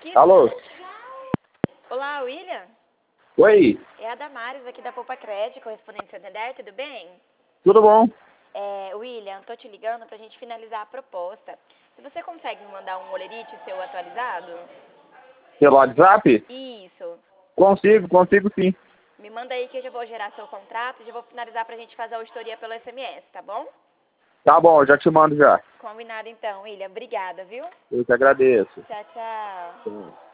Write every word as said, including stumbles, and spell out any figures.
Alô? Olá, William? Oi, É a Damares aqui da Poupa Crédito, correspondente Santander, tudo bem? tudo bom? É, William, tô te ligando pra gente finalizar a proposta. Se você consegue me mandar um olerite seu atualizado? Pelo WhatsApp? Isso. Consigo, consigo sim. Me manda aí que eu já vou gerar seu contrato e já vou finalizar pra gente fazer a auditoria pelo S M S, tá bom? Tá bom, já te mando já. Combinado então, William. Obrigada, viu? Eu que agradeço. Tchau, tchau. Sim.